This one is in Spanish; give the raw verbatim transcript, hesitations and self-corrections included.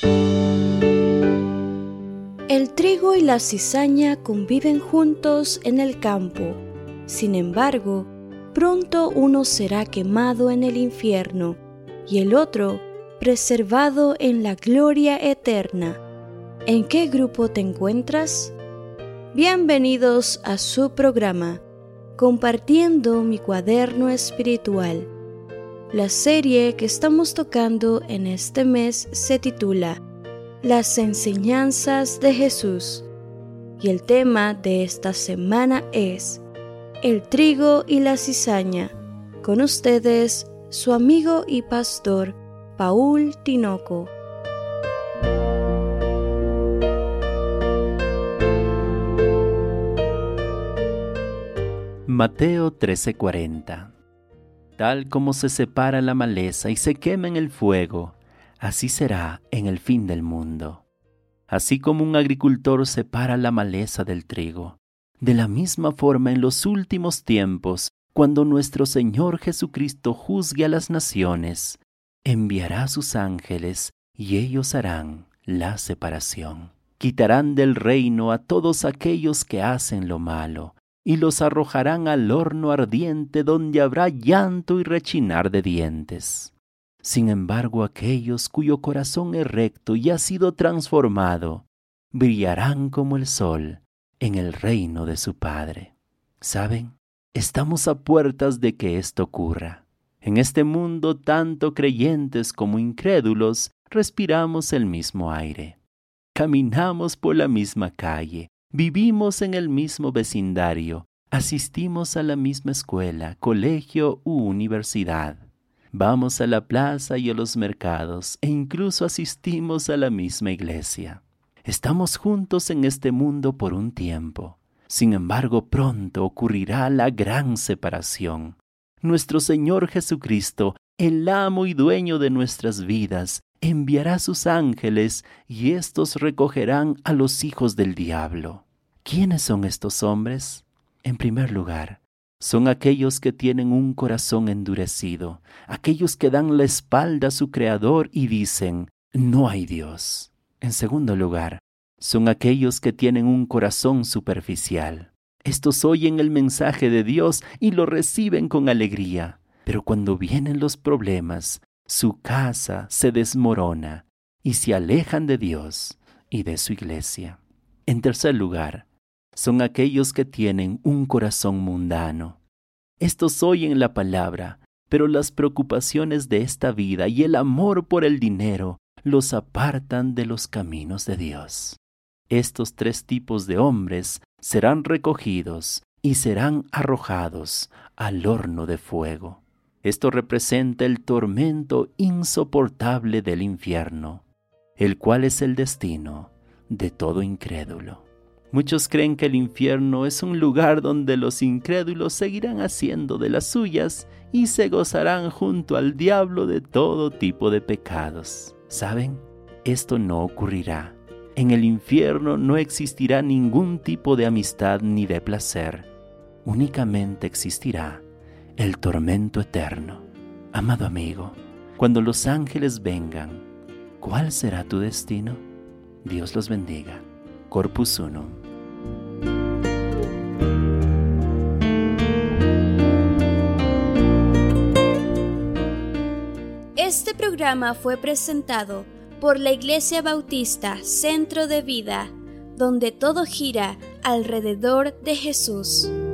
El trigo y la cizaña conviven juntos en el campo. Sin embargo, pronto uno será quemado en el infierno y el otro preservado en la gloria eterna. ¿En qué grupo te encuentras? Bienvenidos a su programa, Compartiendo mi cuaderno espiritual. La serie que estamos tocando en este mes se titula Las enseñanzas de Jesús, y el tema de esta semana es el trigo y la cizaña. Con ustedes, su amigo y pastor, Paul Tinoco. Mateo trece cuarenta. Tal como se separa la maleza y se quema en el fuego, así será en el fin del mundo. Así como un agricultor separa la maleza del trigo, de la misma forma en los últimos tiempos, cuando nuestro Señor Jesucristo juzgue a las naciones, enviará a sus ángeles y ellos harán la separación. Quitarán del reino a todos aquellos que hacen lo malo, y los arrojarán al horno ardiente donde habrá llanto y rechinar de dientes. Sin embargo, aquellos cuyo corazón es recto y ha sido transformado, brillarán como el sol en el reino de su Padre. ¿Saben? Estamos a puertas de que esto ocurra. En este mundo, tanto creyentes como incrédulos, respiramos el mismo aire. Caminamos por la misma calle. Vivimos en el mismo vecindario, asistimos a la misma escuela, colegio u universidad. Vamos a la plaza y a los mercados e incluso asistimos a la misma iglesia. Estamos juntos en este mundo por un tiempo. Sin embargo, pronto ocurrirá la gran separación. Nuestro Señor Jesucristo, el amo y dueño de nuestras vidas, enviará sus ángeles y éstos recogerán a los hijos del diablo. ¿Quiénes son estos hombres? En primer lugar, son aquellos que tienen un corazón endurecido, aquellos que dan la espalda a su Creador y dicen, no hay Dios. En segundo lugar, son aquellos que tienen un corazón superficial. Estos oyen el mensaje de Dios y lo reciben con alegría, pero cuando vienen los problemas, su casa se desmorona y se alejan de Dios y de su iglesia. En tercer lugar, son aquellos que tienen un corazón mundano. Estos oyen la palabra, pero las preocupaciones de esta vida y el amor por el dinero los apartan de los caminos de Dios. Estos tres tipos de hombres serán recogidos y serán arrojados al horno de fuego. Esto representa el tormento insoportable del infierno, el cual es el destino de todo incrédulo. Muchos creen que el infierno es un lugar donde los incrédulos seguirán haciendo de las suyas y se gozarán junto al diablo de todo tipo de pecados. ¿Saben? Esto no ocurrirá. En el infierno no existirá ningún tipo de amistad ni de placer. Únicamente existirá el tormento eterno. Amado amigo, cuando los ángeles vengan, ¿cuál será tu destino? Dios los bendiga. Corpus Unum. Este programa fue presentado por la Iglesia Bautista Centro de Vida, donde todo gira alrededor de Jesús.